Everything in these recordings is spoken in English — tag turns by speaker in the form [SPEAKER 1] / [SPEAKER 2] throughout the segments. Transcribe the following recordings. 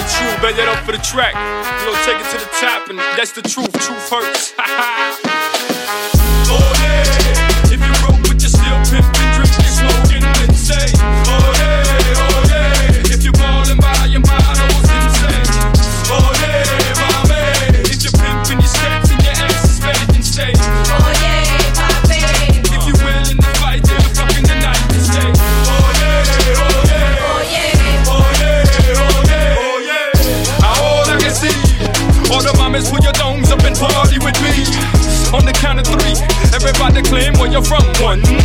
[SPEAKER 1] true, bet that up for the track. You know, take it to the top, and that's the truth. Truth hurts. Oh yeah, if you broke but you're still pimping, drinking, smoking, then say, oh yeah, if you're ballin' by your models, then say, oh yeah, mommy. If you're pimping your steps and your ass is fed, then say, oh yeah, papi. If you're willing to fight till the fucking the night, then say, oh yeah, oh yeah, oh yeah, oh yeah, oh yeah, oh yeah. All I can see, all the mamas put your domes up and party with me. On the count of three, everybody claim where you're from. 1, 2, 3.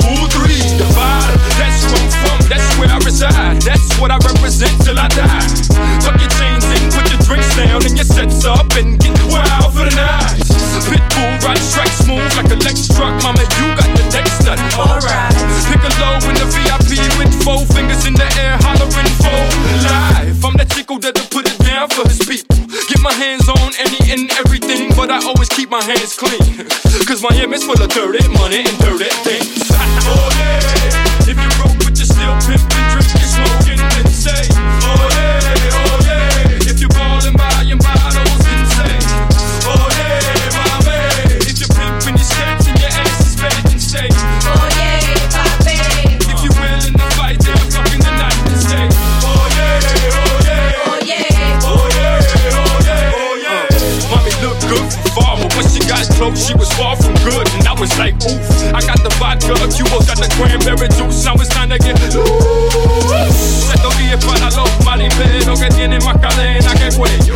[SPEAKER 1] The vibe, that's where I'm from, that's where I reside. That's what I represent till I die. Tuck your chains in, put your drinks down, and your sets up and get wild for the night. Pitbull, ride strike smooth like a Lex truck. Mama, you got the next nut. Alright. Pick a low in the VIP with 4 fingers in the air, hollering for life. I'm that chico that'll put it down for his people. Get my hands on any and everything, but I always keep my hands clean. Cause Miami's full of dirty money and dirty things. Oh yeah, if you broke but you're still pimping, drinking, smoking, then say, oh yeah, if you're ballin' by your models, then say, oh yeah, mommy. If you're pimping your steps and your ass is fed, then say, oh yeah, papi. If you're willing to fight till the fucking the night, then say, oh yeah, oh yeah, oh yeah, oh yeah, oh yeah, oh yeah. Mommy look good from far, but when she got close, she was far from good, and I was like, oof. I got the vodka, Cuba got the cranberry juice. Now it's time to get loose. Estos días para los marineros que tienen más cadena que cuello.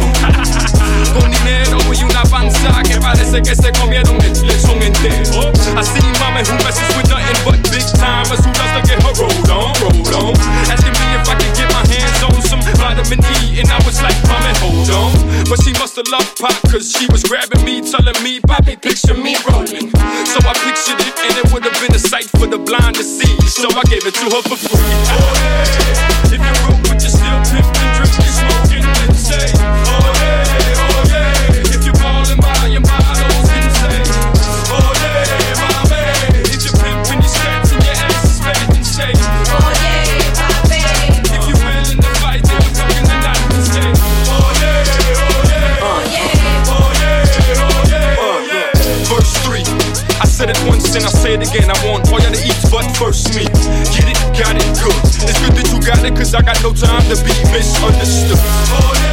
[SPEAKER 1] Con dinero y una panza que parece que se comieron el lechón entero. I see mama who messes with nothing but big timers who does to get her rolled on. Asking me if I could get my hands on some vitamin E, and I was like, mama, hold on. But she must have loved pop, cause she was grabbing me, telling me, Bobby, picture me rolling. So I pictured it, and it would have been a sight for the blind to see. So I gave it to her for free. Oh yeah, if you're broke but you're still pimping, drinking, smoking, then say, oh yeah, if you're ballin' by your models, then say, oh yeah, mommy. If you're pimping your steps and your ass is fed, then say, oh yeah, papi. If you're willing to fight till the fucking the night, then say, oh yeah, oh yeah, oh yeah, oh yeah, oh yeah, oh yeah. Verse 3. I said it once and I'll say it again. I want all y'all to eat but first me. Get it, got it, good. It's good that you got it, cause I got no time to be misunderstood. Oh, yeah.